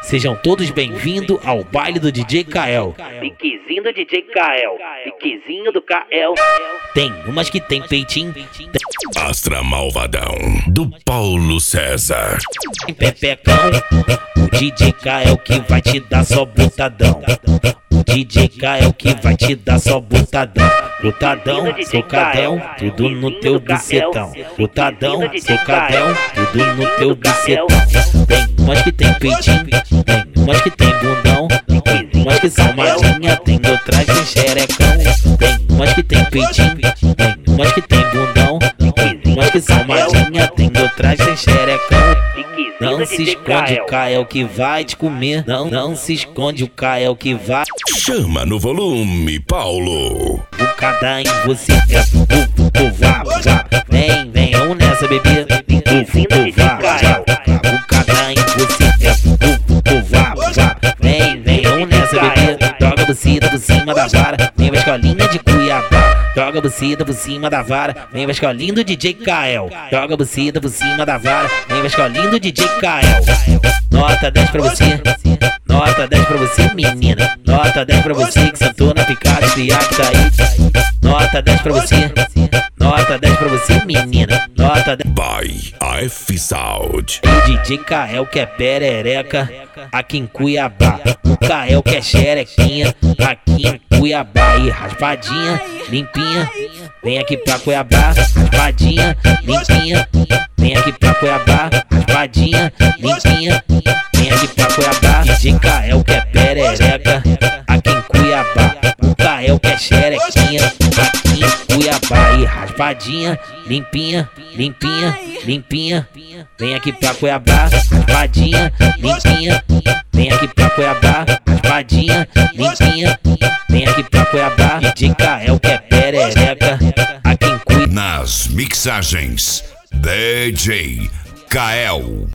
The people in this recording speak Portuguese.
Sejam todos bem-vindos ao baile do DJ Kael. Piquezinho do DJ Kael, piquezinho do Kael. Tem umas que tem peitinho, Astra Malvadão, do Paulo César. tem pepecão. O DJ Kael que vai te dar só botadão. O DJ Kael que vai te dar só botadão. Botadão, socadão, tudo no teu bucetão. Botadão, socadão, tudo no teu bucetão. Tem umas que tem peitinho, tem umas que tem bundão. Tem umas que são malinha, tem outras que xerecão. Tem umas que tem peitinho, tem umas que tem bundão. Tem umas que são malinha, tem outras que xerecão. Não se esconde o Kael que vai te comer. Não se esconde o Kael que vai. Chama no volume, Paulo. O cada em você é vá. Vem, vamos nessa, bebê. Vá. O cada em você é vá. Vem, vamos nessa, bebê. Joga a buceta por cima da vara. Vem pra escolinha de Cuiabá. Joga a buceta por cima da vara. Vem pra escolinha do DJ Kael. Joga a buceta por cima da vara. Vem pra escolinha do DJ Kael. Nota 10 pra você. Nota 10 pra você, menina. Nota 10 pra você que sentou na picada e que tá aí. Nota 10 pra você. Nota 10 pra você, menina. Nota 10. By AF Sound. O DJ Kael que é perereca aqui em Cuiabá. O Kael que é xerequinha aqui em Cuiabá. E raspadinha, limpinha, vem aqui pra Cuiabá. Raspadinha, limpinha, vem aqui pra Cuiabá. Raspadinha, limpinha, vem aqui pra Cuiabá. DJ Kael que é perereca aqui em Cuiabá. O Kael que é xerequinha aqui em Cuiabá. E raspadinha, limpinha, vem aqui pra Cuiabá. Raspadinha, limpinha, vem aqui pra Cuiabá. Raspadinha, limpinha, vem aqui pra Cuiabá. DJ Kael que é perereca aqui em Cuiabá. Nas mixagens, DJ Kael.